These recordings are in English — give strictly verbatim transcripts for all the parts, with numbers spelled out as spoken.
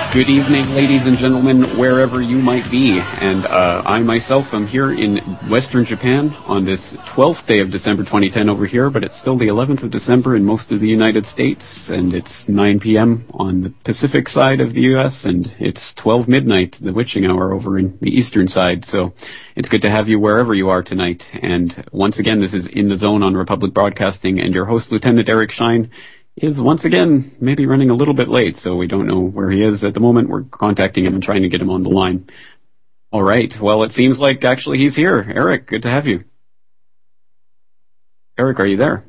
Good evening, ladies and gentlemen, wherever you might be. And uh, I myself am here in Western Japan on this twelfth day of December twenty ten over here, but it's still the eleventh of December in most of the United States, and it's nine p.m. on the Pacific side of the U S, and it's twelve midnight, the witching hour, over in the eastern side. So it's good to have you wherever you are tonight. And once again, this is In the Zone on Republic Broadcasting, and your host, Lieutenant Eric Shine, is once again maybe running a little bit late, so we don't know where he is at the moment. We're contacting him and trying to get him on the line. All right. Well, it seems like actually he's here. Eric, good to have you. Eric, are you there?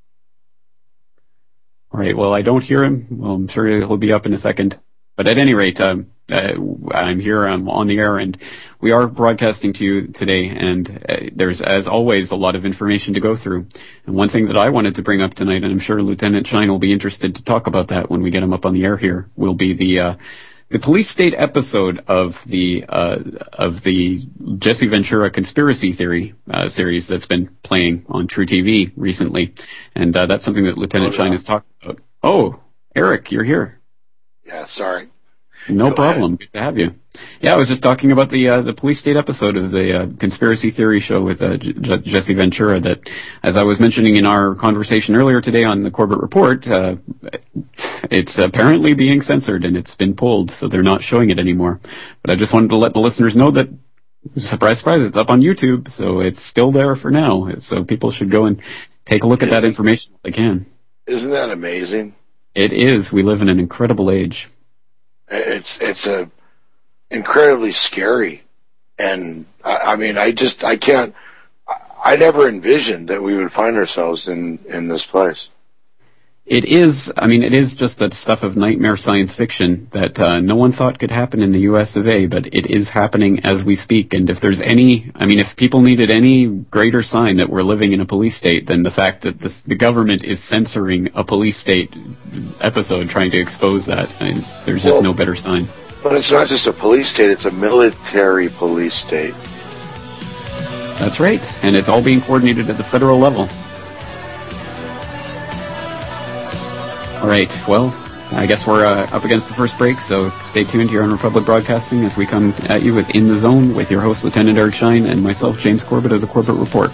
All right. Well, I don't hear him. Well, I'm sure he'll be up in a second. But at any rate, um, uh, I'm here. I'm on the air, and we are broadcasting to you today. And uh, there's, as always, a lot of information to go through. And one thing that I wanted to bring up tonight, and I'm sure Lieutenant Shine will be interested to talk about that when we get him up on the air here, will be the uh, the police state episode of the uh, of the Jesse Ventura conspiracy theory uh, series that's been playing on True T V recently. And uh, that's something that Lieutenant oh, Shine has talked about. Oh, Eric, you're here. Yeah, sorry. No Go problem. ahead. Good to have you. Yeah, I was just talking about the uh, the police state episode of the uh, conspiracy theory show with uh, J- J- Jesse Ventura that, as I was mentioning in our conversation earlier today on the Corbett Report, uh, it's apparently being censored and it's been pulled, so they're not showing it anymore. But I just wanted to let the listeners know that, surprise, surprise, it's up on YouTube, so it's still there for now. So people should go and take a look at that information if they can. Isn't that amazing? It is. We live in an incredible age. It's it's a incredibly scary, and I, I mean, I just I can't. I never envisioned that we would find ourselves in in this place. It is. I mean, it is just that stuff of nightmare science fiction that uh, no one thought could happen in the U S of A, but it is happening as we speak. And if there's any, I mean, if people needed any greater sign that we're living in a police state than the fact that this, the government is censoring a police state episode, trying to expose that, I mean, there's just well, no better sign. But it's not just a police state; it's a military police state. That's right, and it's all being coordinated at the federal level. All right, well, I guess we're uh, up against the first break, so stay tuned here on Republic Broadcasting as we come at you with In the Zone with your host, Lieutenant Eric Shine, and myself, James Corbett of the Corbett Report.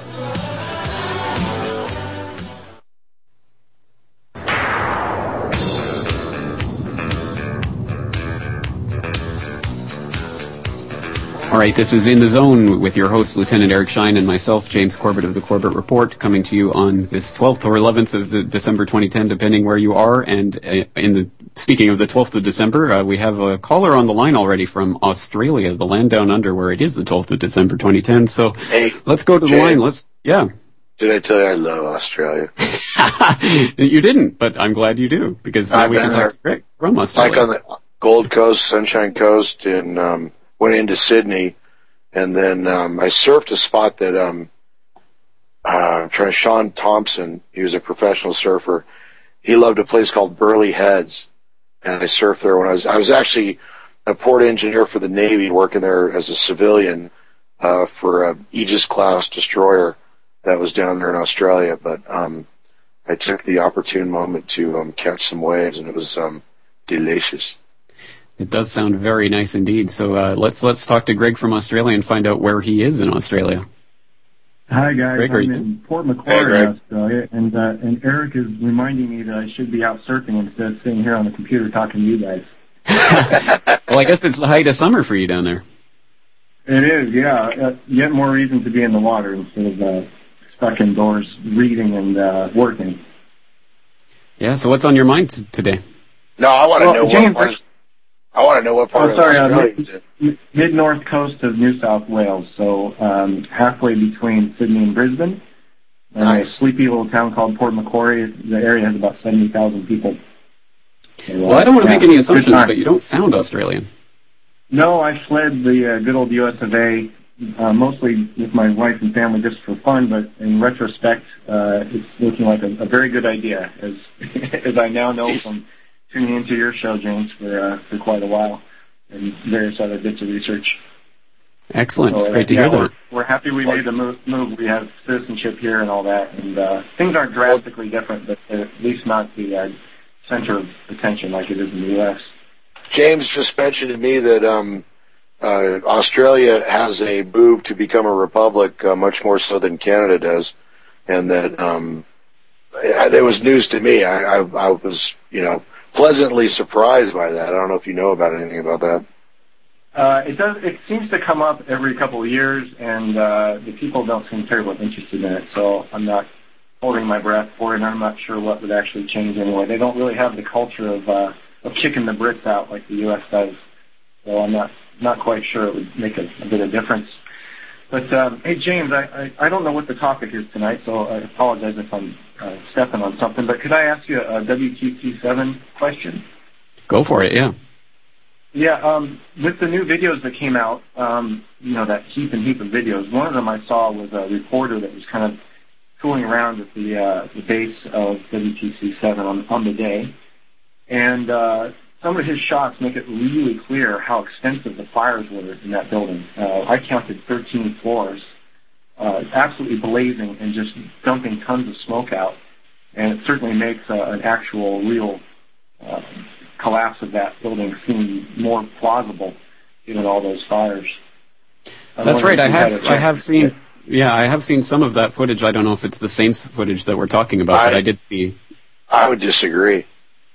All right, this is In the Zone with your host, Lieutenant Eric Shine, and myself, James Corbett of the Corbett Report, coming to you on this twelfth or eleventh of the December twenty ten, depending where you are. And uh, in the speaking of the twelfth of December, uh, we have a caller on the line already from Australia, the land down under, where it is the twelfth of December twenty ten. So hey, let's go to the Jay, line. Let's, yeah. Did I tell you I love Australia? You didn't, but I'm glad you do, because now we can talk to Greg from Australia. Like on the Gold Coast, Sunshine Coast, and um, went into Sydney, and then um, I surfed a spot that um, uh, I'm trying. Sean Thompson, he was a professional surfer. He loved a place called Burleigh Heads, and I surfed there when I was. I was actually a port engineer for the Navy, working there as a civilian uh, for a Aegis class destroyer that was down there in Australia. But um, I took the opportune moment to um, catch some waves, and it was um, delicious. It does sound very nice indeed. So uh, let's let's talk to Greg from Australia and find out where he is in Australia. Hi guys, Greg, I'm in Port Macquarie, hey, Australia, and uh, and Eric is reminding me that I should be out surfing instead of sitting here on the computer talking to you guys. Well, I guess it's the height of summer for you down there. It is, yeah. Uh, yet more reason to be in the water instead of uh, stuck indoors reading and uh, working. Yeah. So what's on your mind t- today? No, I want to well, know James, what part. I want to know what part oh, sorry, of Australia uh, is it. Mid, mid-north coast of New South Wales, so um, halfway between Sydney and Brisbane. And Nice. A sleepy little town called Port Macquarie. The area has about seventy thousand people. So, uh, Well, I don't want to yeah, make any good assumptions, time. but you don't sound Australian. No, I fled the uh, good old U S of A, uh, mostly with my wife and family just for fun, but in retrospect, uh, it's looking like a, a very good idea, as as I now know from tuning into your show, James, for uh, for quite a while, and various other bits of research. Excellent. So, It's great to yeah, hear we're, that. we're happy we made the move, move. We have citizenship here and all that, and uh, things aren't drastically different, but at least not the uh, center of attention like it is in the U S James just mentioned to me that um, uh, Australia has a move to become a republic, uh, much more so than Canada does, and that um, it, it was news to me. I, I, I was, you know, pleasantly surprised by that. I don't know if you know about anything about that. Uh, it does. It seems to come up every couple of years, and uh, the people don't seem terribly interested in it. So I'm not holding my breath for it, and I'm not sure what would actually change anyway. They don't really have the culture of uh, of kicking the Brits out like the U S does. So I'm not not quite sure it would make a, a bit of difference. But um, hey, James, I, I I don't know what the topic is tonight, so I apologize if I'm uh, stepping on something. But could I ask you a W T C seven question? Go for it. Yeah. Yeah, um, with the new videos that came out, um, you know, that heap and heap of videos, one of them I saw was a reporter that was kind of tooling around at the, uh, the base of W T C seven on, on the day. And uh, some of his shots make it really clear how extensive the fires were in that building. Uh, I counted thirteen floors, uh, absolutely blazing and just dumping tons of smoke out. And it certainly makes uh, an actual, real uh, collapse of that building seem more plausible given all those fires. I'm That's right. I have I have seen it. yeah I have seen some of that footage. I don't know if it's the same footage that we're talking about, I, but I did see. I would disagree.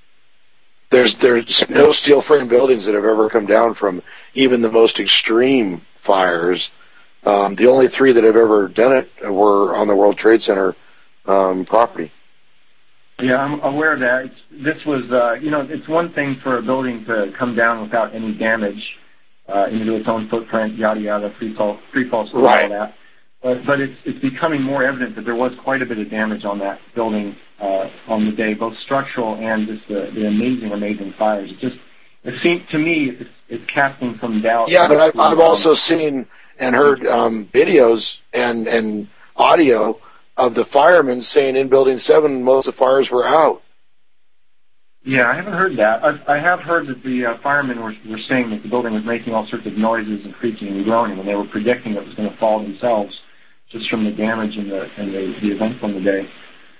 There's there's no steel frame buildings that have ever come down from even the most extreme fires. Um, the only three that have ever done it were on the World Trade Center um, property. Yeah, I'm aware of that. It's, this was, uh, you know, it's one thing for a building to come down without any damage uh, into its own footprint, yada yada, free fall, free fall, school, right. all that. But but it's it's becoming more evident that there was quite a bit of damage on that building uh, on the day, both structural and just the, the amazing, amazing fires. It just it seems to me it's, it's casting some doubt. Yeah, but I've, I've also seen and heard um, videos and and audio of the firemen saying in Building seven most of the fires were out. Yeah, I haven't heard that. I, I have heard that the uh, firemen were, were saying that the building was making all sorts of noises and creaking and groaning, and they were predicting it was going to fall themselves just from the damage and the and the, the events on the day.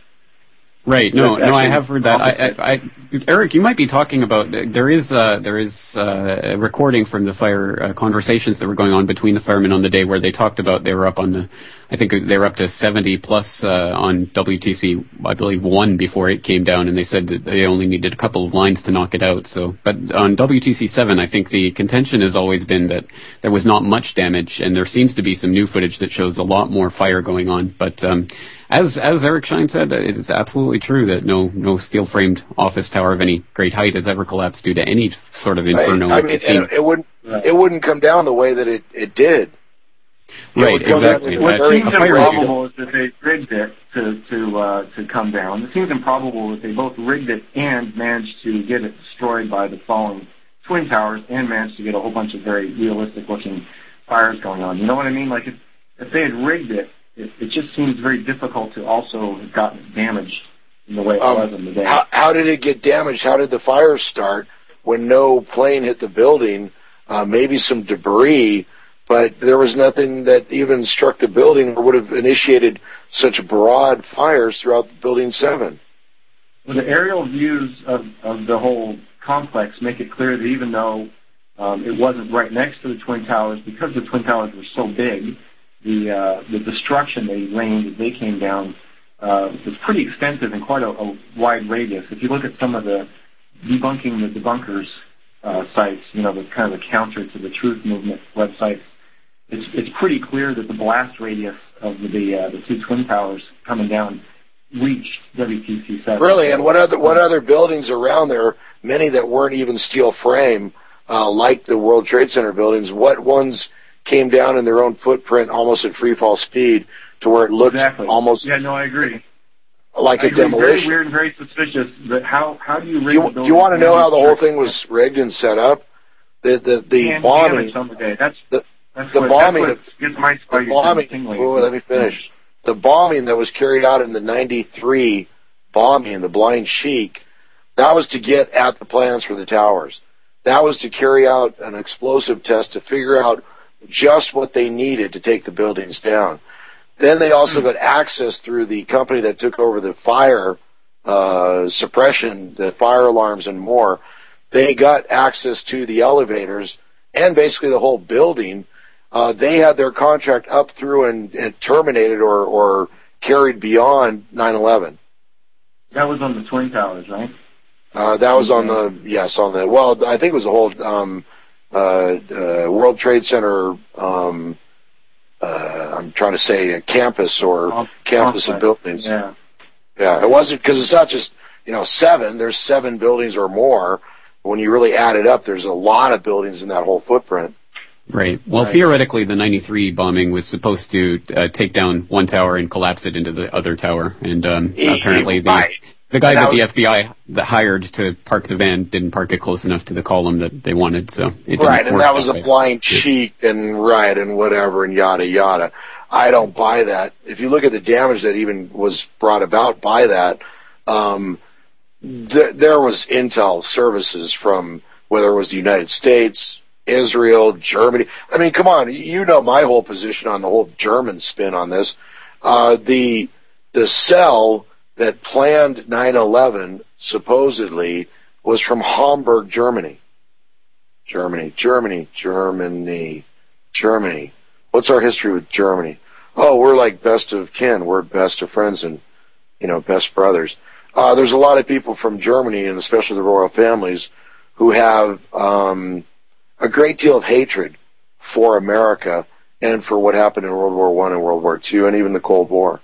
Right. No, no, I have heard that. I, I, I, Eric, you might be talking about. There is, uh, there is uh, a recording from the fire uh, conversations that were going on between the firemen on the day, where they talked about they were up on the. I think they were up to seventy plus uh, on W T C, I believe one before it came down, and they said that they only needed a couple of lines to knock it out. So, but on W T C seven, I think the contention has always been that there was not much damage, and there seems to be some new footage that shows a lot more fire going on. But um, as as Eric Shine said, it is absolutely true that no no steel framed office tower of any great height has ever collapsed due to any sort of inferno. I, I mean, it, it wouldn't it wouldn't come down the way that it, it did. Right, exactly. What That, seems a fire improbable is that they rigged it to to uh, to come down. It seems improbable that they both rigged it and managed to get it destroyed by the falling twin towers, and managed to get a whole bunch of very realistic-looking fires going on. You know what I mean? Like if if they had rigged it, it, it just seems very difficult to also have gotten it damaged in the way it um, was in the day. How, how did it get damaged? How did the fire start when no plane hit the building? Uh, maybe some debris. But there was nothing that even struck the building or would have initiated such broad fires throughout Building seven. Well, the aerial views of, of the whole complex make it clear that even though um, it wasn't right next to the Twin Towers, because the Twin Towers were so big, the uh, the destruction they rained as they came down uh, was pretty extensive and quite a, a wide radius. If you look at some of the debunking the debunkers uh, sites, you know, the kind of the counter to the Truth Movement websites, It's it's pretty clear that the blast radius of the uh, the two twin towers coming down reached W T C seven. Really, and what other what other buildings around there? Many that weren't even steel frame, uh, like the World Trade Center buildings. What ones came down in their own footprint, almost at free fall speed, to where it looked exactly. almost yeah, no, I agree. like I a agree. demolition. Very weird and very suspicious. But how how do you rig Do you, the do building? you want to know how the whole thing was rigged and set up? The the the and bombing. On the day. That's the, That's the what, bombing, that's what gets my the bombing. Oh, let me finish. The bombing that was carried out in the ninety-three bombing, the Blind Sheik, that was to get at the plans for the towers. That was to carry out an explosive test to figure out just what they needed to take the buildings down. Then they also got access through the company that took over the fire uh, suppression, the fire alarms and more. they got access to the elevators and basically the whole building. Uh, they had their contract up through and, and terminated or, or carried beyond nine eleven. That was on the Twin Towers, right? Uh, that was on the, yes, on the, well, I think it was the whole um, uh, uh, World Trade Center, um, uh, I'm trying to say a campus or oh, campus of buildings. Yeah. Yeah, it wasn't, because it's not just, you know, seven, there's seven buildings or more. When you really add it up, there's a lot of buildings in that whole footprint. Right. Well, right. Theoretically, the ninety-three bombing was supposed to uh, take down one tower and collapse it into the other tower. And um, apparently the right. the guy that, that was, the F B I that hired to park the van didn't park it close enough to the column that they wanted. So it didn't Right, and work that was that a way. blind cheat and right and whatever and yada yada. I don't buy that. If you look at the damage that even was brought about by that, um, th- there was intel services from whether it was the United States, Israel, Germany. I mean, come on, you know my whole position on the whole German spin on this. Uh, the the cell that planned nine eleven supposedly was from Hamburg, Germany. Germany, Germany, Germany, Germany. What's our history with Germany? Oh, we're like best of kin. We're best of friends and, you know, best brothers. Uh, there's a lot of people from Germany, and especially the royal families, who have um, a great deal of hatred for America and for what happened in World War One and World War Two and even the Cold War.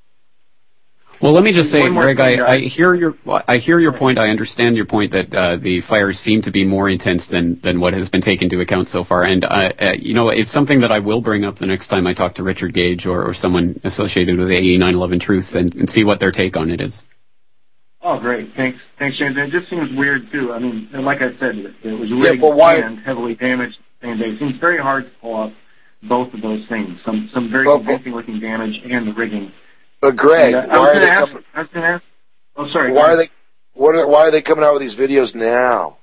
Well, let me just say, One more Greg, thing, I, I hear your I hear your point. I understand your point that uh, the fires seem to be more intense than, than what has been taken into account so far. And, uh, uh, you know, it's something that I will bring up the next time I talk to Richard Gage or, or someone associated with A E nine eleven Truth and, and see what their take on it is. Oh, great. Thanks, thanks, James. It just seems weird, too. I mean, like I said, it, it was rigged yeah, why, and heavily damaged the same day. It seems very hard to pull off both of those things, some some very well, convincing-looking damage and the rigging. But, Greg, and, why uh, are they ask, coming... I was going to ask... Oh, sorry. Why are they... What are, why are they coming out with these videos now?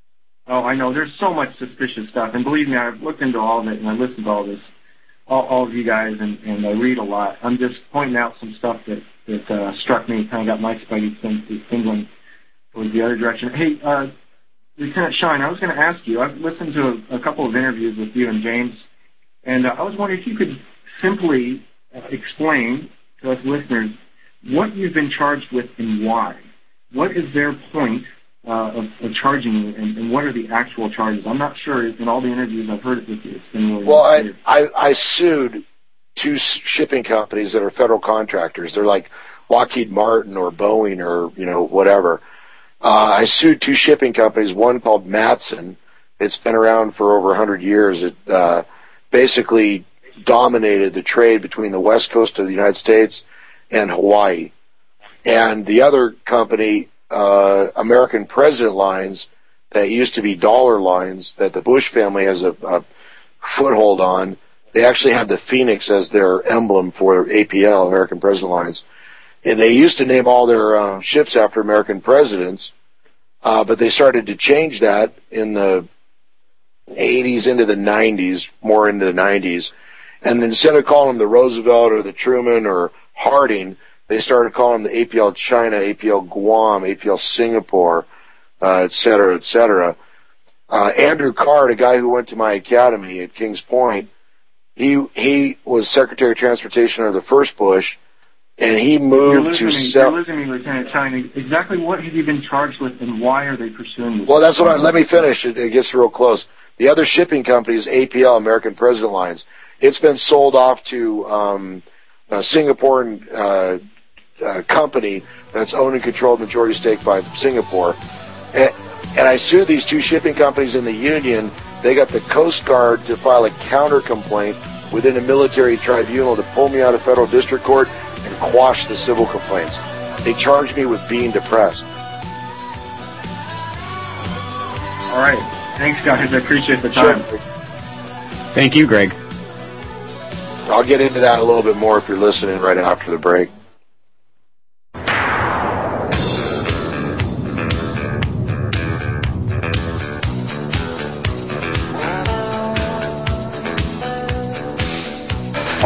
Oh, I know. There's so much suspicious stuff. And believe me, I've looked into all of it, and I listened to all this, all, all of you guys, and, and I read a lot. I'm just pointing out some stuff that, that uh, struck me, kind of got my spidey senses tingling towards the other direction. Hey, uh, Lieutenant Shine, I was going to ask you, I've listened to a, a couple of interviews with you and James, and uh, I was wondering if you could simply uh, explain to us listeners what you've been charged with and why. What is their point uh, of, of charging you, and, and what are the actual charges? I'm not sure. In all the interviews I've heard it with you, it's been really Well, I, clear. I, I sued two shipping companies that are federal contractors. They're like Lockheed Martin or Boeing or, you know, whatever. Uh, I sued two shipping companies, one called Matson. It's been around for over one hundred years. It uh, basically dominated the trade between the west coast of the United States and Hawaii. And the other company, uh, American President Lines, that used to be dollar lines that the Bush family has a, a foothold on. They actually have the Phoenix as their emblem for A P L, American President Lines. And they used to name all their uh, ships after American presidents, uh, but they started to change that in the eighties into the nineties, more into the nineties. And instead of calling them the Roosevelt or the Truman or Harding, they started calling them the A P L China, A P L Guam, A P L Singapore, uh, et cetera, et cetera. Uh, Andrew Card, a guy who went to my academy at Kings Point, he he was Secretary of Transportation under the first Bush, and he moved to me, sell. You're losing me, Lieutenant China. Exactly what have you been charged with, and why are they pursuing this? Well, that's what I, let me finish. It, it gets real close. The other shipping company is A P L, American President Lines. It's been sold off to um, a Singaporean uh, uh, company that's owned and controlled majority stake by Singapore. And, and I sued these two shipping companies in the union. They got the Coast Guard to file a counter complaint within a military tribunal to pull me out of federal district court and quash the civil complaints. They charged me with being depressed. All right. Thanks, guys. I appreciate the time. Sure. Thank you, Greg. I'll get into that a little bit more if you're listening right after the break.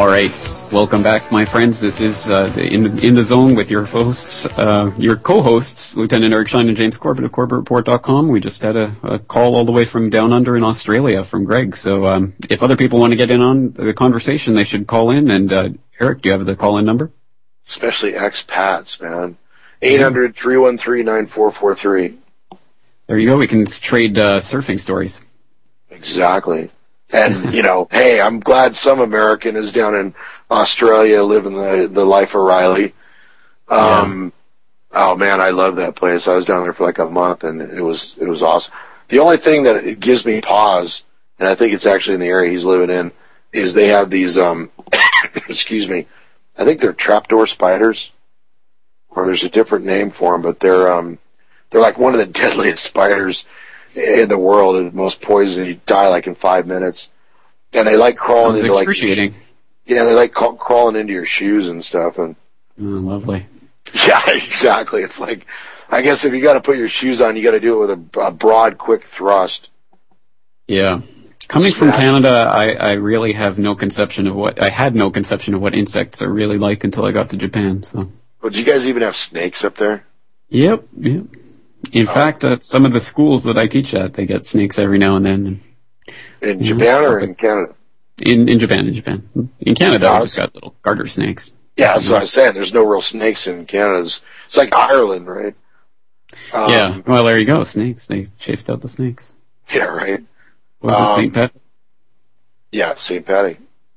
All right, welcome back, my friends. This is uh, the in, in the Zone with your hosts, uh, your co-hosts, Lieutenant Eric Shine and James Corbett of Corbett Report dot com. We just had a, a call all the way from down under in Australia from Greg. So um, if other people want to get in on the conversation, they should call in. And uh, Eric, do you have the call-in number? Especially expats, man. eight hundred, three one three, nine four four three. There you go. We can trade uh, surfing stories. Exactly. And, you know, hey, I'm glad some American is down in Australia living the, the life of Riley. Um, yeah. Oh, man, I love that place. I was down there for like a month, and it was it was awesome. The only thing that it gives me pause, and I think it's actually in the area he's living in, is they have these, um, excuse me, I think they're trapdoor spiders, or there's a different name for them, but they're um, they're like one of the deadliest spiders in the world, and most poison. You die like in five minutes, and they like crawling Sounds into like excruciating. Yeah, they like ca- crawling into your shoes and stuff. And oh, lovely. Yeah, exactly. It's like, I guess if you got to put your shoes on, you got to do it with a, a broad, quick thrust. Yeah. Coming from Canada, I, I really have no conception of what I had no conception of what insects are really like until I got to Japan. So. Well, do you guys even have snakes up there? Yep. Yep. In oh. fact, uh, some of the schools that I teach at, they get snakes every now and then. In Japan or in Canada? In in Japan, in Japan. In Canada, no, I just got little garter snakes. Yeah, that's what I was saying. There's no real snakes in Canada. It's, it's like Ireland, right? Um, yeah. Well, there you go. Snakes. They chased out the snakes. Yeah, right. Was um, it Saint Pat? Yeah, Saint Patty.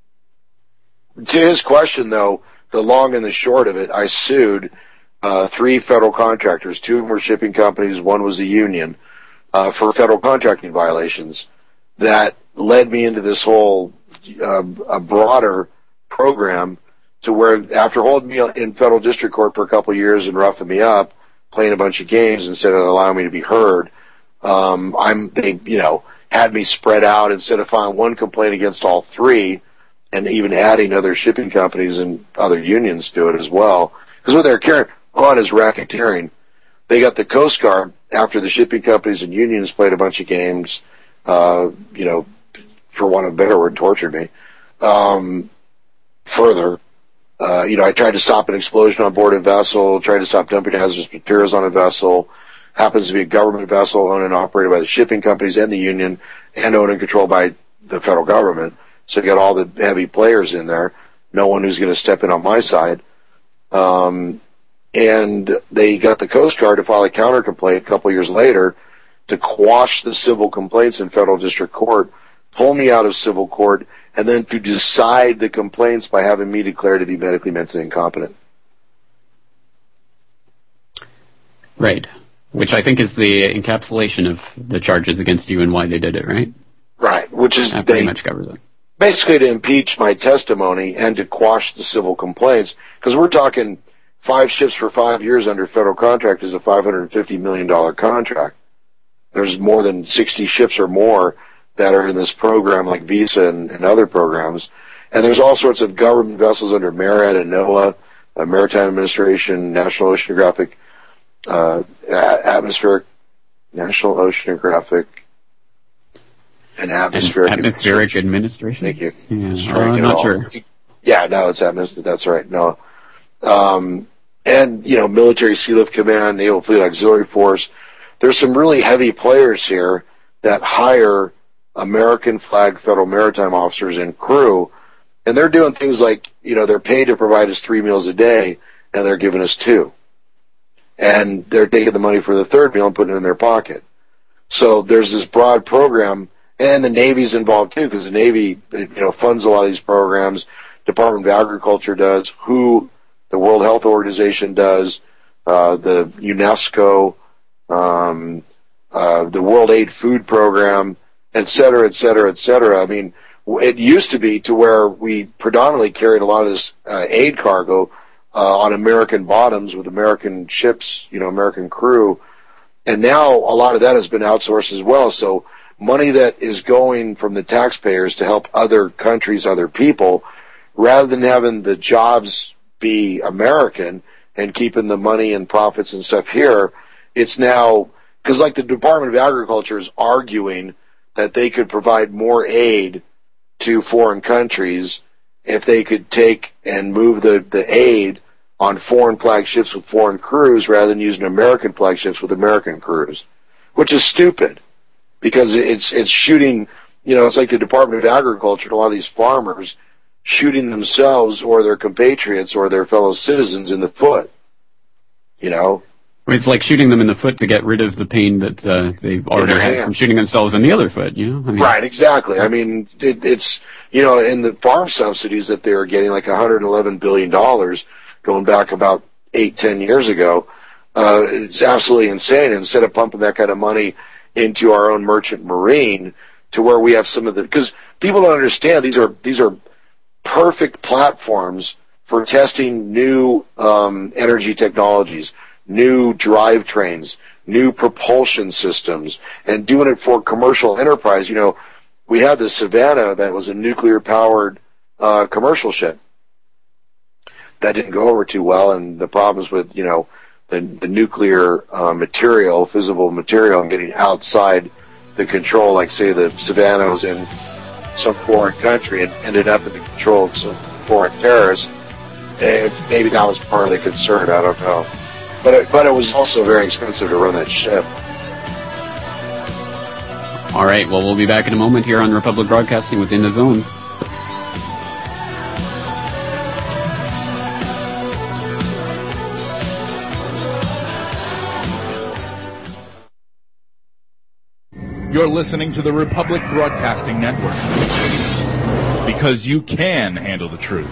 To his question, though, the long and the short of it, I sued Uh, three federal contractors. Two of them were shipping companies. One was a union uh, for federal contracting violations. That led me into this whole uh, a broader program to where, after holding me in federal district court for a couple of years and roughing me up, playing a bunch of games instead of allowing me to be heard, um, I'm they you know had me spread out instead of filing one complaint against all three, and even adding other shipping companies and other unions to it as well. Because what they're carrying on is racketeering. They got the Coast Guard after the shipping companies and unions played a bunch of games, uh, you know, for want of a better word, tortured me. Um, further, uh, you know, I tried to stop an explosion on board a vessel, tried to stop dumping hazardous materials on a vessel. Happens to be a government vessel owned and operated by the shipping companies and the union, and owned and controlled by the federal government. So you got all the heavy players in there. No one who's going to step in on my side. Um, And they got the Coast Guard to file a counter complaint a couple years later to quash the civil complaints in federal district court, pull me out of civil court, and then to decide the complaints by having me declared to be medically mentally incompetent. Right. Which I think is the encapsulation of the charges against you and why they did it, right? Right. Which is that pretty much covers it. Basically to impeach my testimony and to quash the civil complaints, because we're talking five ships for five years under federal contract is a five hundred fifty million dollars contract. There's more than sixty ships or more that are in this program, like Visa and, and other programs. And there's all sorts of government vessels under MARAD and NOAA, uh, Maritime Administration, National Oceanographic, uh, Atmospheric, National Oceanographic, and Atmospheric, and atmospheric Administration. Thank you. Yeah, uh, I'm not sure. Yeah, no, it's atmospheric. That's right. No. Um, and, you know, Military Sea Lift Command, Naval Fleet Auxiliary Force. There's some really heavy players here that hire American flag federal maritime officers and crew, and they're doing things like, you know, they're paid to provide us three meals a day, and they're giving us two. And they're taking the money for the third meal and putting it in their pocket. So there's this broad program, and the Navy's involved too, because the Navy, you know, funds a lot of these programs. Department of Agriculture does, W H O, the World Health Organization does, uh, the UNESCO, um, uh, the World Aid Food Program, et cetera, et cetera, et cetera. I mean, it used to be to where we predominantly carried a lot of this uh, aid cargo uh, on American bottoms with American ships, you know, American crew. And now a lot of that has been outsourced as well. So money that is going from the taxpayers to help other countries, other people, rather than having the jobs be American and keeping the money and profits and stuff here, it's now, because like the Department of Agriculture is arguing that they could provide more aid to foreign countries if they could take and move the, the aid on foreign flag ships with foreign crews rather than using American flag ships with American crews, which is stupid because it's it's shooting, you know, it's like the Department of Agriculture and a lot of these farmers shooting themselves or their compatriots or their fellow citizens in the foot, you know. It's like shooting them in the foot to get rid of the pain that uh, they've already had from shooting themselves in the other foot, you know? I mean, right, exactly. I mean, it, it's, you know, in the farm subsidies that they were getting, like one hundred eleven billion dollars going back about eight, ten years ago, uh, it's absolutely insane. And instead of pumping that kind of money into our own merchant marine to where we have some of the, because people don't understand these are, these are perfect platforms for testing new um, energy technologies, new drivetrains, new propulsion systems, and doing it for commercial enterprise. You know, we had the Savannah that was a nuclear-powered uh, commercial ship. That didn't go over too well, and the problems with, you know, the, the nuclear uh, material, fissile material, getting outside the control, like, say, the Savannah was in some foreign country and ended up in the control of some foreign terrorists. And maybe that was part of the concern, I don't know. But it, but it was also very expensive to run that ship. All right, well, we'll be back in a moment here on Republic Broadcasting within the Zone. You're listening to the Republic Broadcasting Network, because you can handle the truth.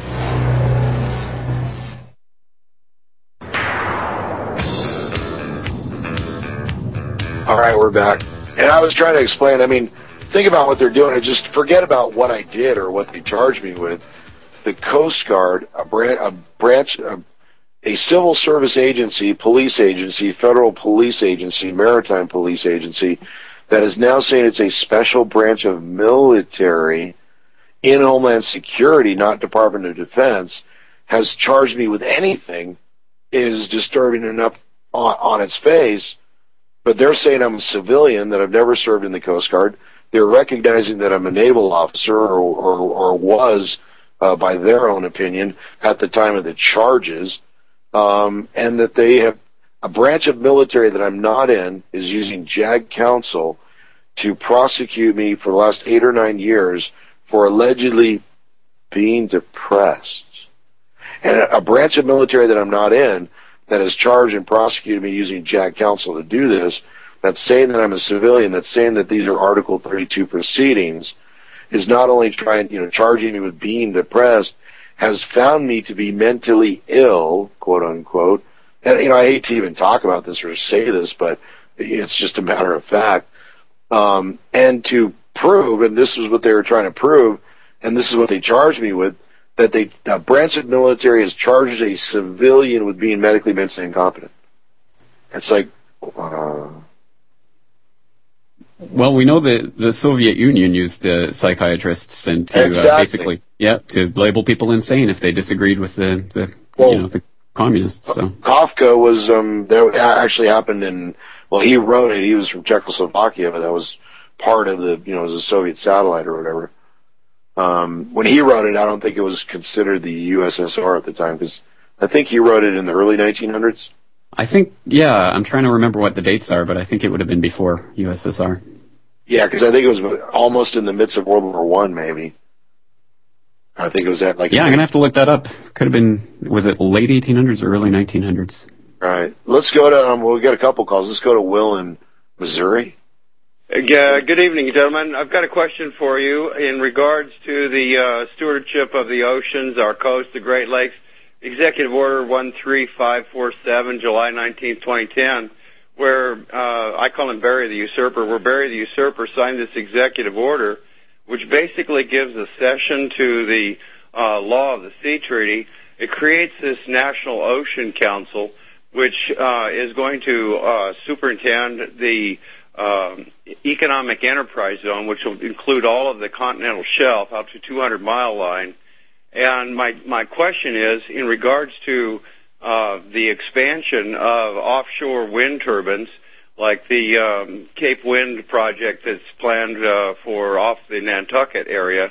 All right, we're back. And I was trying to explain, I mean, think about what they're doing and just forget about what I did or what they charged me with. The Coast Guard, a, branch, a, branch, a, a civil service agency, police agency, federal police agency, maritime police agency, that is now saying it's a special branch of military in Homeland Security, not Department of Defense, has charged me with anything is disturbing enough on, on its face. But they're saying I'm a civilian, that I've never served in the Coast Guard. They're recognizing that I'm a naval officer or, or, or was, uh, by their own opinion, at the time of the charges, um, and that they have a branch of military that I'm not in is using JAG counsel to prosecute me for the last eight or nine years for allegedly being depressed. And a, a branch of military that I'm not in that has charged and prosecuted me using JAG counsel to do this, that's saying that I'm a civilian, that's saying that these are Article thirty-two proceedings, is not only trying, you know, charging me with being depressed, has found me to be mentally ill, quote unquote. And, you know, I hate to even talk about this or say this, but it's just a matter of fact. Um, and to prove, and this is what they were trying to prove, and this is what they charged me with, that they, a branch of military has charged a civilian with being medically mentally incompetent. It's like, uh... Well, we know that the Soviet Union used uh, psychiatrists and to exactly. uh, basically, yeah, to label people insane if they disagreed with the, the well, you know, the communists. So Kafka was, um, that actually happened in, well, he wrote it, he was from Czechoslovakia, but that was part of the, you know, it was a Soviet satellite or whatever. Um, when he wrote it, I don't think it was considered the U S S R at the time, because I think he wrote it in the early nineteen hundreds. I think, yeah, I'm trying to remember what the dates are, but I think it would have been before U S S R. Yeah, because I think it was almost in the midst of World War One, maybe. I think it was at like... Yeah, I'm going to have to look that up. Could have been, was it late eighteen hundreds or early nineteen hundreds? Right. Let's go to, um, we'll get a couple calls. Let's go to Will in Missouri. Uh, good evening, gentlemen. I've got a question for you in regards to the uh, stewardship of the oceans, our coast, the Great Lakes. Executive Order one three five four seven, July nineteenth, twenty ten, where uh, I call him Barry the Usurper, where Barry the Usurper signed this executive order, which basically gives a cession to the uh, law of the sea treaty. It creates this National Ocean Council, which uh, is going to uh, superintend the um, economic enterprise zone, which will include all of the continental shelf out to two hundred mile line. And my, my question is, in regards to uh, the expansion of offshore wind turbines, like the um, Cape Wind project that's planned uh, for off the Nantucket area,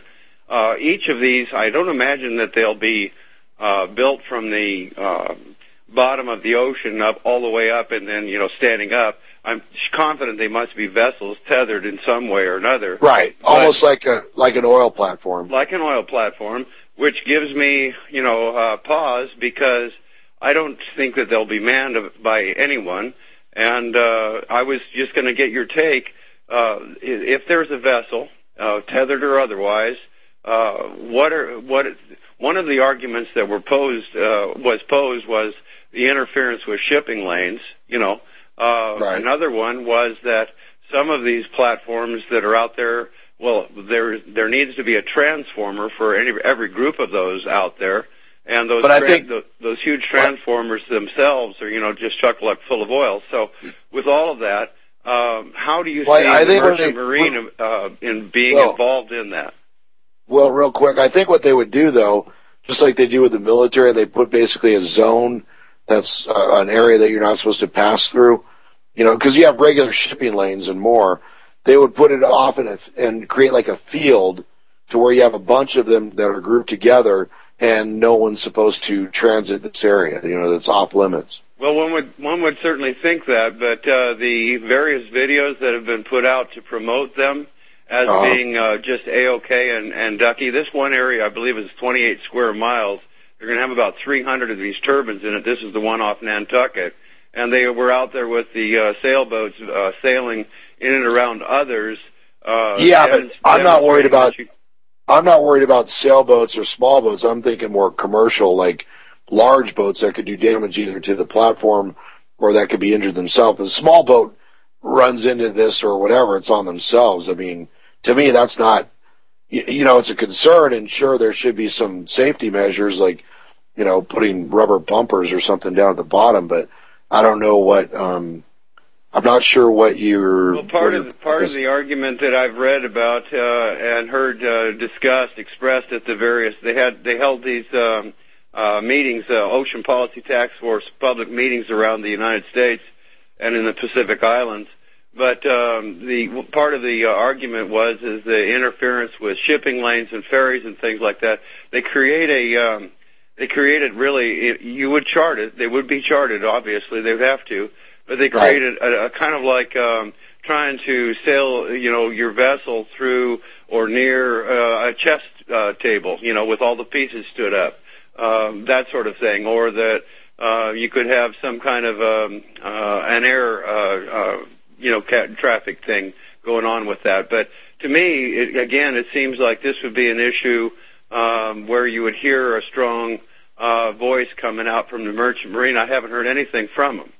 uh, each of these, I don't imagine that they'll be uh, built from the uh, bottom of the ocean up all the way up and then, you know, standing up. I'm confident they must be vessels tethered in some way or another. Right, almost like a like an oil platform. Like an oil platform, which gives me, you know, uh, pause because I don't think that they'll be manned by anyone. And uh, I was just going to get your take. Uh, if there's a vessel, uh, tethered or otherwise, uh, what are what? One of the arguments that were posed uh, was posed was the interference with shipping lanes. You know. Uh, right. Another one was that some of these platforms that are out there, well, there there needs to be a transformer for any every group of those out there, and those but I tra- think, the, those huge transformers themselves are, you know, just chock-a-block full of oil. So, with all of that, um, how do you well, see I the think merchant they, marine uh, in being well, involved in that? Well, real quick, I think what they would do though, just like they do with the military, they put basically a zone that's uh, an area that you're not supposed to pass through. You know, because you have regular shipping lanes and more, they would put it off in a, and create like a field to where you have a bunch of them that are grouped together, and no one's supposed to transit this area. You know, that's off limits. Well, one would one would certainly think that, but uh, the various videos that have been put out to promote them as uh-huh. being uh, just A-OK and, and ducky, this one area I believe is twenty-eight square miles. They're going to have about three hundred of these turbines in it. This is the one off Nantucket. And they were out there with the uh, sailboats uh, sailing in and around others. Uh, yeah, but I'm not worried about. You... I'm not worried about sailboats or small boats. I'm thinking more commercial, like large boats that could do damage either to the platform or that could be injured themselves. If a small boat runs into this or whatever, it's on themselves. I mean, to me, that's not. You know, it's a concern, and sure, there should be some safety measures, like, you know, putting rubber bumpers or something down at the bottom, but I don't know what, um, I'm not sure what you're... Well, part of, part of the argument that I've read about, uh, and heard, uh, discussed, expressed at the various, they had, they held these, um, uh, meetings, uh, Ocean Policy Task Force public meetings around the United States and in the Pacific Islands. But, um, the, part of the uh, argument was, is the interference with shipping lanes and ferries and things like that. They create a, um, They created really, you would chart it, they would be charted, obviously, they would have to, but they created right. a, a kind of like um, trying to sail, you know, your vessel through or near uh, a chess uh, table, you know, with all the pieces stood up, um, that sort of thing, or that uh, you could have some kind of um, uh, an air, uh, uh, you know, ca- traffic thing going on with that. But to me, it, again, it seems like this would be an issue um, where you would hear a strong uh, voice coming out from the merchant marine. I haven't heard anything from them.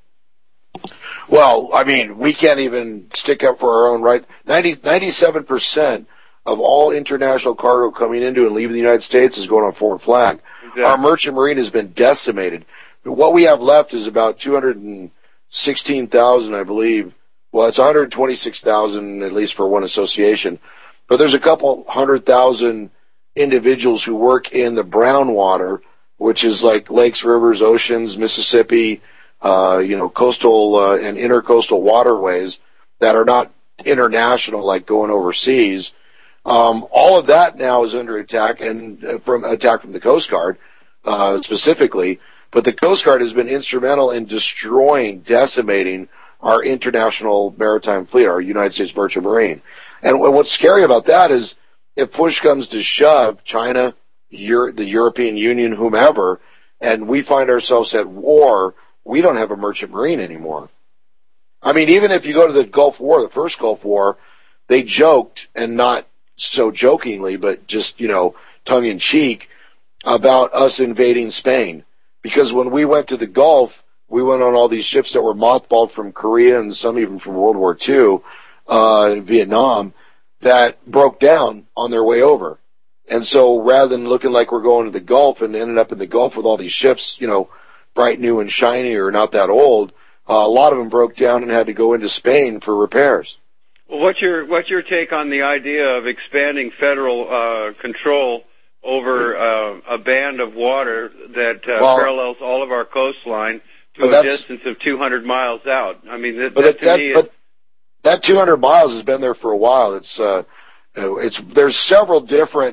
Well, I mean, we can't even stick up for our own right. ninety, ninety-seven percent of all international cargo coming into and leaving the United States is going on foreign flag. Exactly. Our merchant marine has been decimated. What we have left is about two hundred sixteen thousand, I believe. Well, it's one hundred twenty-six thousand, at least for one association. But there's a couple hundred thousand individuals who work in the brown water, which is like lakes, rivers, oceans, Mississippi, uh, you know, coastal uh, and intercoastal waterways that are not international, like going overseas. Um, all of that now is under attack, and uh, from attack from the Coast Guard uh, specifically. But the Coast Guard has been instrumental in destroying, decimating our international maritime fleet, our United States Merchant Marine. And what's scary about that is if push comes to shove, China, Euro- the European Union, whomever, and we find ourselves at war, we don't have a merchant marine anymore. I mean, even if you go to the Gulf War, the first Gulf War, they joked, and not so jokingly, but just, you know, tongue-in-cheek, about us invading Spain. Because when we went to the Gulf, we went on all these ships that were mothballed from Korea and some even from World War Two, uh, Vietnam, that broke down on their way over. And so rather than looking like we're going to the Gulf and ended up in the Gulf with all these ships, you know, bright, new, and shiny or not that old, uh, a lot of them broke down and had to go into Spain for repairs. Well, what's your what's your take on the idea of expanding federal uh, control over uh, a band of water that uh, well, parallels all of our coastline to a distance of two hundred miles out? I mean, that, but that to that, me but is... that two hundred miles has been there for a while. It's uh, it's there's several different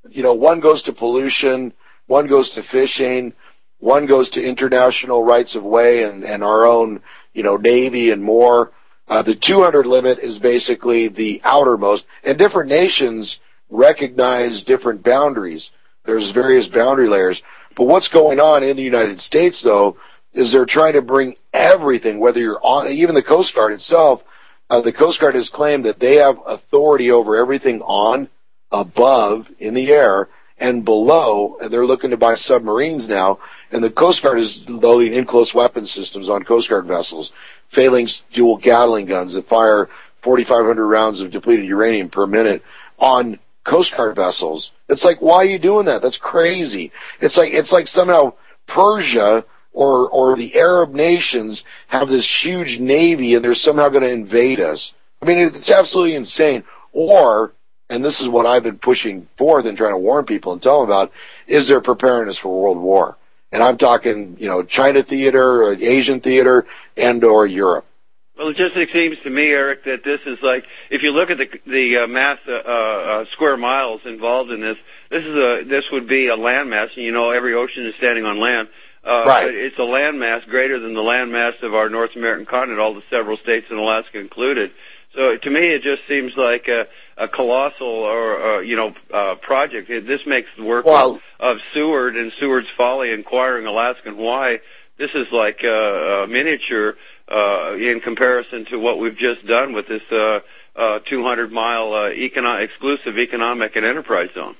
you know, one goes to pollution, one goes to fishing, one goes to international rights of way and, and our own, you know, Navy and more. Uh, the two hundred limit is basically the outermost, and different nations recognize different boundaries. There's various boundary layers. But what's going on in the United States, though, is they're trying to bring everything, whether you're on, even the Coast Guard itself, uh, the Coast Guard has claimed that they have authority over everything on, above, in the air, and below, and they're looking to buy submarines now, and the Coast Guard is loading in-close weapon systems on Coast Guard vessels, failing dual Gatling guns that fire forty-five hundred rounds of depleted uranium per minute on Coast Guard vessels. It's like, why are you doing that? That's crazy. It's like, it's like somehow Persia or, or the Arab nations have this huge navy and they're somehow going to invade us. I mean, it's absolutely insane. Or, and this is what I've been pushing forth and trying to warn people and tell them about, is their preparedness for World War. And I'm talking, you know, China theater, or Asian theater, and or Europe. Well, it just seems to me, Eric, that this is like, if you look at the the uh, mass uh, uh, square miles involved in this, this is a this would be a landmass, and you know every ocean is standing on land. Uh, right. But it's a landmass greater than the landmass of our North American continent, all the several states and Alaska included. So to me, it just seems like a, a colossal or uh, you know uh, project. It, this makes the work well, of, of Seward and Seward's Folly inquiring Alaska and Hawaii. This is like a, a miniature. Uh, in comparison to what we've just done with this uh, uh, two hundred mile uh, econo- exclusive economic and enterprise zone.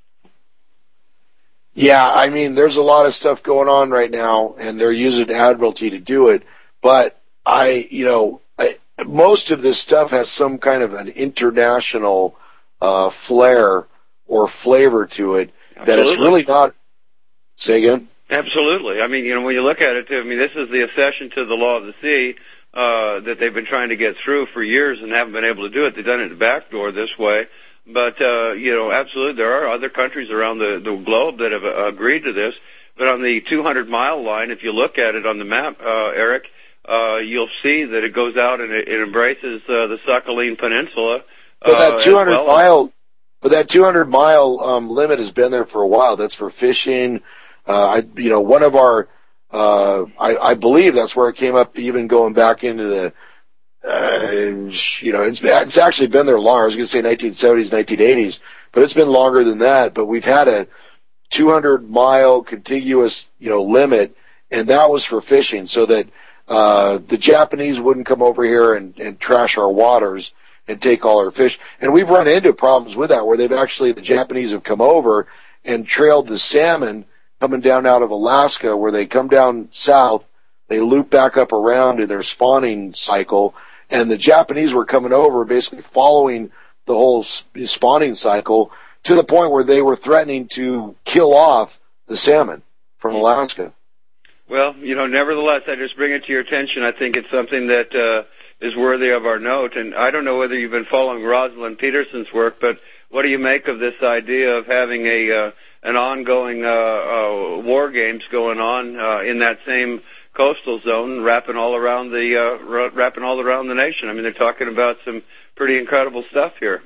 Yeah, I mean, there's a lot of stuff going on right now, and they're using Admiralty to do it. But I, you know, I, most of this stuff has some kind of an international uh, flair or flavor to it. Absolutely. That it's really not. Say again? Absolutely. I mean, you know, when you look at it, I mean, this is the accession to the law of the sea uh, that they've been trying to get through for years and haven't been able to do it. They've done it the back door this way. But, uh, you know, absolutely, there are other countries around the, the globe that have uh, agreed to this. But on the two hundred mile line, if you look at it on the map, uh, Eric, uh, you'll see that it goes out and it, it embraces uh, the Sakhalin Peninsula. But that uh, two hundred well. mile, but that two hundred mile um, limit has been there for a while. That's for fishing. Uh, I, you know, one of our, uh, I, I believe that's where it came up, even going back into the, uh, you know, it's, it's actually been there longer. I was going to say nineteen seventies, nineteen eighties, but it's been longer than that. But we've had a two hundred mile contiguous, you know, limit, and that was for fishing, so that uh, the Japanese wouldn't come over here and, and trash our waters and take all our fish. And we've run into problems with that, where they've actually, the Japanese have come over and trailed the salmon coming down out of Alaska, where they come down south, they loop back up around in their spawning cycle, and the Japanese were coming over, basically following the whole spawning cycle, to the point where they were threatening to kill off the salmon from Alaska. Well, you know, nevertheless, I just bring it to your attention. I think it's something that uh, is worthy of our note, and I don't know whether you've been following Rosalind Peterson's work, but what do you make of this idea of having a uh, an ongoing uh, uh, war games going on uh, in that same coastal zone, wrapping all around the uh, wrapping all around the nation? I mean, they're talking about some pretty incredible stuff here.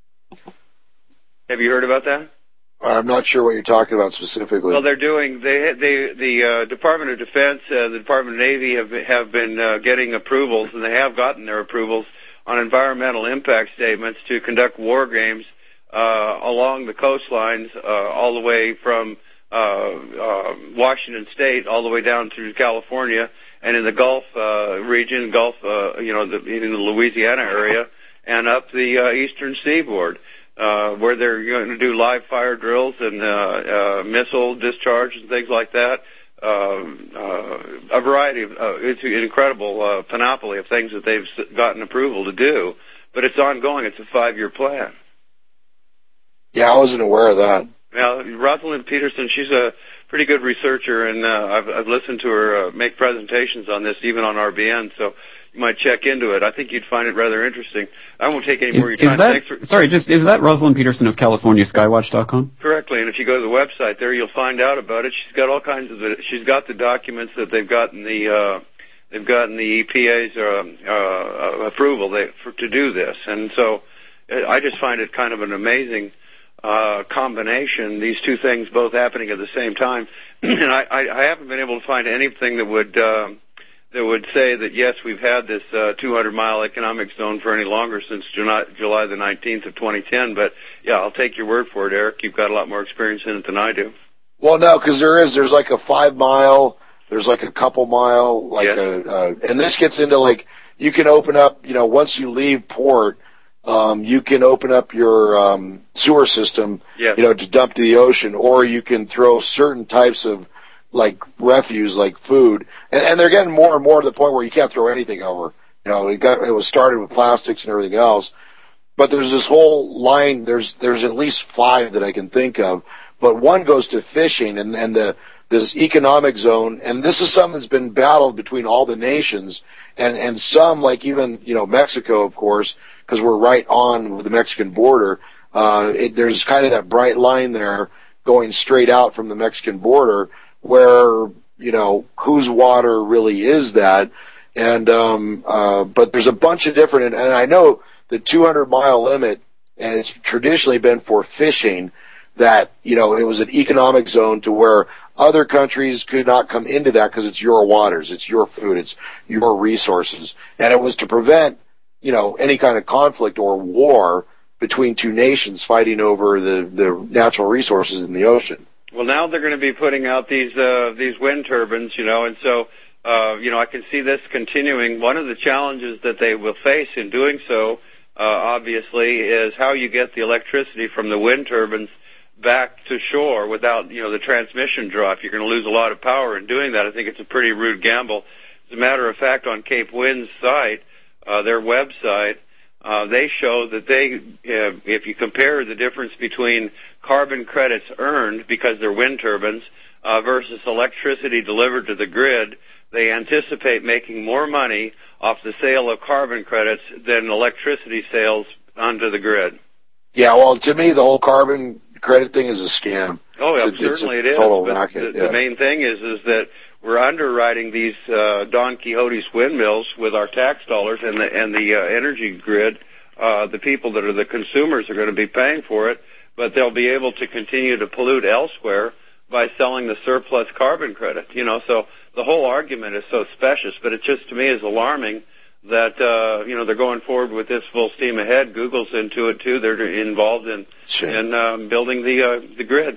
Have you heard about that? I'm not sure what you're talking about specifically. Well, they're doing. They, they, the uh, Department of Defense, uh, the Department of Navy have have been uh, getting approvals, and they have gotten their approvals on environmental impact statements to conduct war games Uh, along the coastlines, uh, all the way from uh, uh, Washington State all the way down through California, and in the Gulf uh, region, Gulf, uh, you know, the, in the Louisiana area, and up the uh, eastern seaboard, uh, where they're going to do live fire drills and uh, uh, missile discharge and things like that. Uh, uh, a variety of, uh, it's an incredible uh, panoply of things that they've gotten approval to do, but it's ongoing. It's a five-year plan. Yeah, I wasn't aware of that. Now, Rosalind Peterson, she's a pretty good researcher, and uh, I've, I've listened to her uh, make presentations on this, even on R B N, so you might check into it. I think you'd find it rather interesting. I won't take any is, more of your time. Is that, Thanks for, sorry, just is that Rosalind Peterson of California Skywatch dot com? Correctly, and if you go to the website there, you'll find out about it. She's got all kinds of the, she's got the documents that they've gotten the uh, they've gotten the E P A's uh, uh, approval they, for, to do this, and so I just find it kind of an amazing uh, combination, these two things both happening at the same time. And I, I, I haven't been able to find anything that would uh, that would say that, yes, we've had this uh, two hundred mile economic zone for any longer since July, July the nineteenth of twenty ten. But, yeah, I'll take your word for it, Eric. You've got a lot more experience in it than I do. Well, no, because there is. There's like a five mile. There's like a couple mile. Like yes. a, uh, and this gets into like you can open up. You know, once you leave port, um, you can open up your um, sewer system. Yes. You know, to dump to the ocean, or you can throw certain types of like refuse, like food, and, and they're getting more and more to the point where you can't throw anything over. You know, it got it was started with plastics and everything else, but there's this whole line. There's there's at least five that I can think of. But one goes to fishing and, and the, this economic zone, and this is something that's been battled between all the nations, and, and some, like even, you know, Mexico, of course, because we're right on with the Mexican border, uh, it, there's kind of that bright line there going straight out from the Mexican border where, you know, whose water really is that? And, um, uh, but there's a bunch of different, and, and I know the two hundred mile limit, and it's traditionally been for fishing, that, you know, it was an economic zone to where other countries could not come into that because it's your waters, it's your food, it's your resources. And it was to prevent, you know, any kind of conflict or war between two nations fighting over the, the natural resources in the ocean. Well, now they're going to be putting out these uh, these wind turbines, you know, and so, uh, you know, I can see this continuing. One of the challenges that they will face in doing so, uh, obviously, is how you get the electricity from the wind turbines back to shore without, you know, the transmission drop. You're going to lose a lot of power in doing that. I think it's a pretty rude gamble. As a matter of fact, on Cape Wind's site, uh, their website, uh, they show that they, uh, if you compare the difference between carbon credits earned because they're wind turbines uh, versus electricity delivered to the grid, they anticipate making more money off the sale of carbon credits than electricity sales onto the grid. Yeah, well, to me, the whole carbon credit thing is a scam. Oh, yeah, it's a, certainly it's a it is. Total but racket, the, yeah. the main thing is is that we're underwriting these uh, Don Quixote's windmills with our tax dollars, and the and the uh, energy grid. Uh, the people that are the consumers are going to be paying for it, but they'll be able to continue to pollute elsewhere by selling the surplus carbon credit. You know, so the whole argument is so specious, but it just to me is alarming that, uh, you know, they're going forward with this full steam ahead. Google's into it, too. They're involved in sure. in um, building the uh, the grid.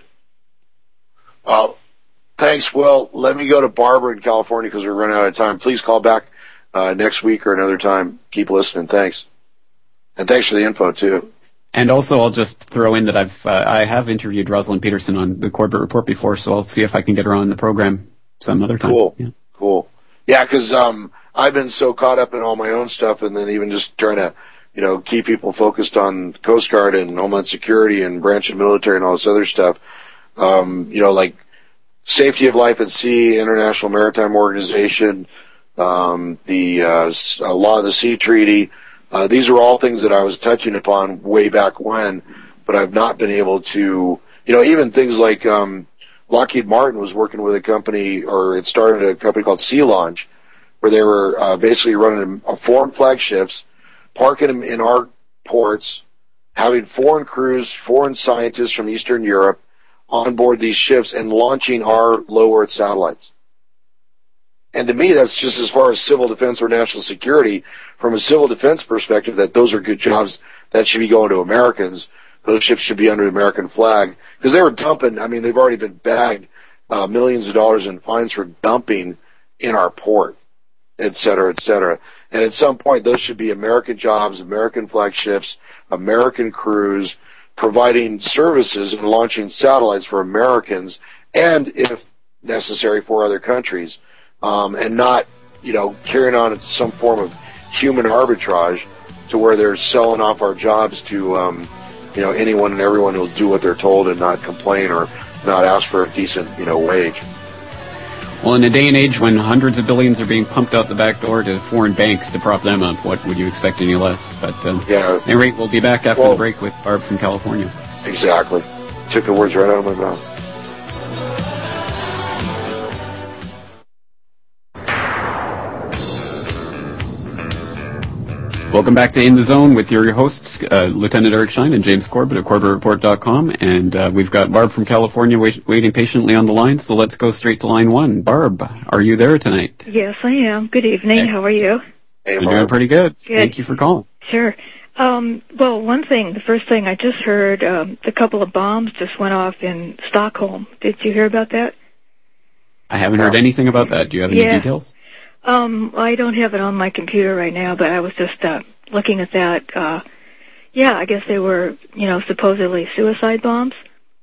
Uh, thanks, Will. Let me go to Barbara in California because we're running out of time. Please call back uh, next week or another time. Keep listening. Thanks. And thanks for the info, too. And also, I'll just throw in that I've uh, I have interviewed Rosalind Peterson on the Corbett Report before, so I'll see if I can get her on the program some other time. Cool. Yeah. Cool. Yeah, because um, I've been so caught up in all my own stuff, and then even just trying to, you know, keep people focused on Coast Guard and Homeland Security and branch of military and all this other stuff. Um, you know, like Safety of Life at Sea, International Maritime Organization, um, the uh, Law of the Sea Treaty. Uh, these are all things that I was touching upon way back when, but I've not been able to, you know, even things like um, Lockheed Martin was working with a company, or it started a company called Sea Launch, where they were uh, basically running a foreign flagships, parking them in our ports, having foreign crews, foreign scientists from Eastern Europe on board these ships and launching our low Earth satellites. And to me, that's just as far as civil defense or national security. From a civil defense perspective, that those are good jobs that should be going to Americans. Those ships should be under the American flag. Because they were dumping, I mean, they've already been bagged uh, millions of dollars in fines for dumping in our port, et cetera, et cetera. And at some point, those should be American jobs, American flagships, American crews, providing services and launching satellites for Americans, and if necessary, for other countries. Um, and not, you know, carrying on some form of human arbitrage to where they're selling off our jobs to, um, you know, anyone and everyone who'll do what they're told and not complain or not ask for a decent, you know, wage. Well, in a day and age when hundreds of billions are being pumped out the back door to foreign banks to prop them up, what would you expect any less? But um, yeah. at any rate, we'll be back after well, the break with Barb from California. Exactly. Took the words right out of my mouth. Welcome back to In the Zone with your hosts, uh, Lieutenant Eric Shine and James Corbett of Corbett Report dot com. And uh, we've got Barb from California wait- waiting patiently on the line, so let's go straight to line one. Barb, are you there tonight? Yes, I am. Good evening. Thanks. How are you? Hey, You're doing pretty good. Good. Thank you for calling. Sure. Um, well, one thing, the first thing I just heard, um, a couple of bombs just went off in Stockholm. Did you hear about that? I haven't heard anything about that. Do you have any Yeah. details? Um, I don't have it on my computer right now, but I was just uh, looking at that. Uh, yeah, I guess they were, you know, supposedly suicide bombs.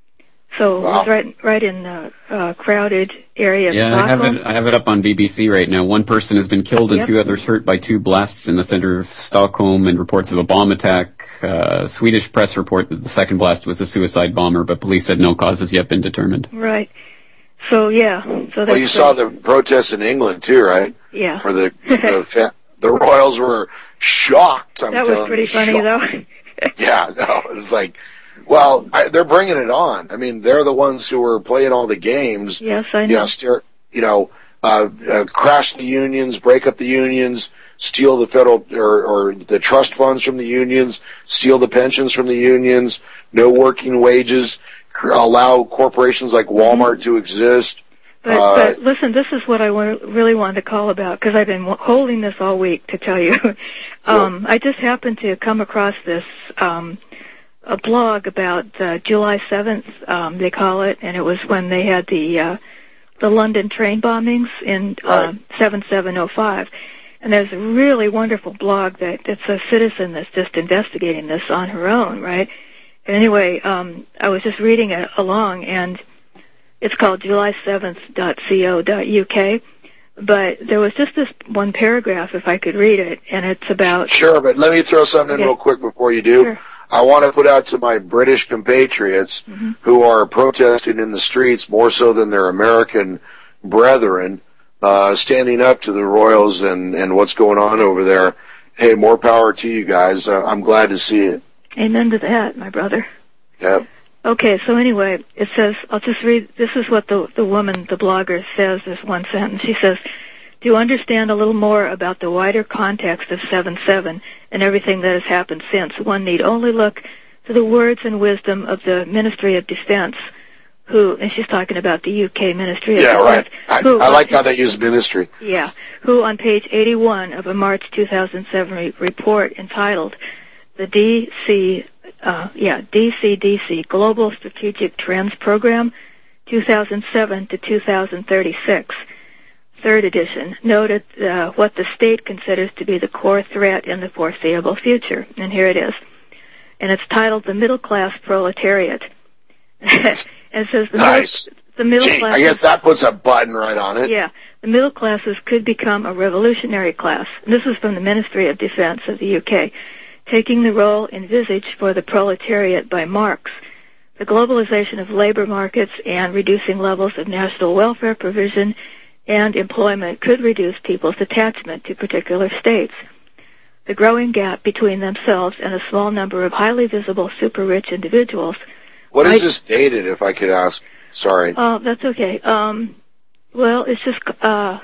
So it Wow. was right, right in the uh, crowded area of Yeah, I have Stockholm. it. I have it up on B B C right now. One person has been killed and Yep. two others hurt by two blasts in the center of Stockholm, and reports of a bomb attack. Uh, Swedish press report that the second blast was a suicide bomber, but police said no cause has yet been determined. Right. So yeah. So that's Well, you saw uh, the protests in England too, right? yeah. Where the the, fa- the royals were shocked. I'm That was telling pretty you, funny, shocked. though. Yeah, no, it's like, well, I, they're bringing it on. I mean, they're the ones who are playing all the games. Yes, I You know. know, steer, you know, uh, uh, crash the unions, break up the unions, steal the federal or, or the trust funds from the unions, steal the pensions from the unions, no working wages, cr- allow corporations like Walmart to exist. But, Uh, but listen, this is what I wa- really wanted to call about, because I've been w- holding this all week to tell you. um, I just happened to come across this um, a blog about uh, July seventh, um, they call it, and it was when they had the uh, the London train bombings in uh, Right. seven seven oh five. And there's a really wonderful blog that it's a citizen that's just investigating this on her own, right? And anyway, um, I was just reading it along, and it's called july seventh dot co dot uk. But there was just this one paragraph, if I could read it, and it's about... Sure, but let me throw something Okay. in real quick before you do. Sure. I want to put out to my British compatriots Mm-hmm. who are protesting in the streets more so than their American brethren, uh, standing up to the royals and, and what's going on over there. Hey, more power to you guys. Uh, I'm glad to see it. Amen to that, my brother. Yep. Okay, so anyway, it says, I'll just read, this is what the, the woman, the blogger, says, this one sentence. She says, to understand a little more about the wider context of seven seven and everything that has happened since, one need only look to the words and wisdom of the Ministry of Defense, who, and she's talking about the U K Ministry of Yeah, right. Defense. I, who, I like how they use ministry. Yeah, who on page eighty-one of a March two thousand seven re- report entitled the D C, uh, yeah, D C D C Global Strategic Trends Program two thousand seven to two thousand thirty-six, third edition, noted uh, what the state considers to be the core threat in the foreseeable future. And here it is. And it's titled The Middle Class Proletariat. And it says the, Nice. middle, the middle Gee, class... I guess that puts a button right on it. Yeah, the middle classes could become a revolutionary class. And this is from the Ministry of Defense of the U K, taking the role envisaged for the proletariat by Marx. The globalization of labor markets and reducing levels of national welfare provision and employment could reduce people's attachment to particular states. The growing gap between themselves and a small number of highly visible super-rich individuals. What is I- this dated, if I could ask? Sorry. Oh, that's okay. Um, well, it's just, uh,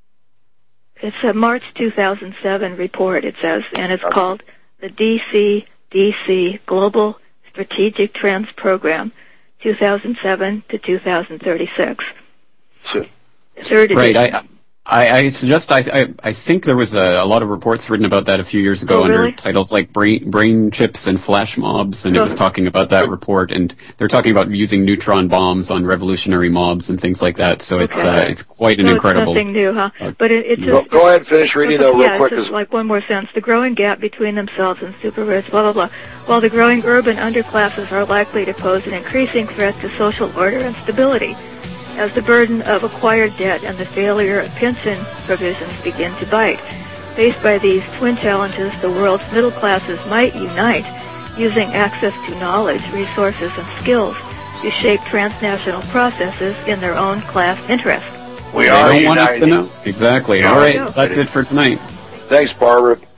it's a March two thousand seven report, it says, and it's Okay. called the D C D C Global Strategic Trends Program, two thousand seven to two thousand thirty-six. So- Third edition. Right. I, I, I suggest I, I, I think there was a, a lot of reports written about that a few years ago Oh, under really? titles like brain, brain chips and flash mobs, and it was Oh. talking about that report, and they're talking about using neutron bombs on revolutionary mobs and things like that. So it's Okay. uh, it's quite an No, incredible. It's nothing new, huh? But it, it's Go, just... go ahead and finish reading, though, real yeah, quick. it's 'cause- just like one more sentence. The growing gap between themselves and super rich, blah, blah, blah. While the growing urban underclasses are likely to pose an increasing threat to social order and stability, as the burden of acquired debt and the failure of pension provisions begin to bite. Faced by these twin challenges, the world's middle classes might unite, using access to knowledge, resources, and skills to shape transnational processes in their own class interest. we They are don't want us to united. know. Exactly. Yeah, All I right. know. That's it for tonight. Thanks, Barbara.